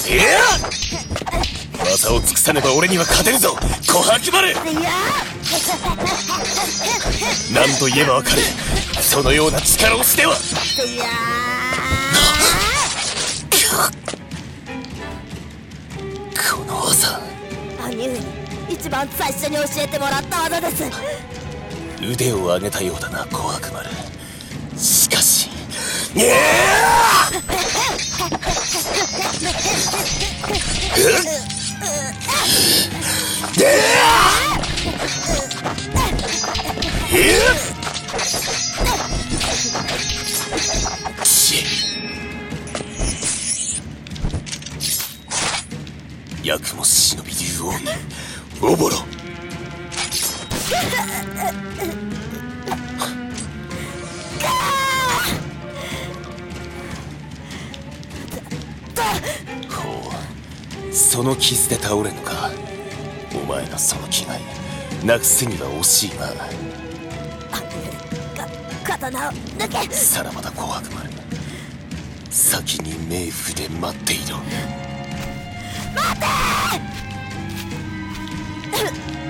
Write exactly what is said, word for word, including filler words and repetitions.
いや技を尽くさねば俺には勝てるぞ琥珀丸。何と言えばわかるそのような力押しでは。この技兄上に一番最初に教えてもらった技です。 腕を上げたようだな琥珀丸。しかしいややくも忍び竜王おぼろ。ほう、その傷で倒れぬか。お前のその気概なくすには惜しいな。 刀を抜け。 さらばだ琥珀丸、先に冥府で待っていろ。 待て。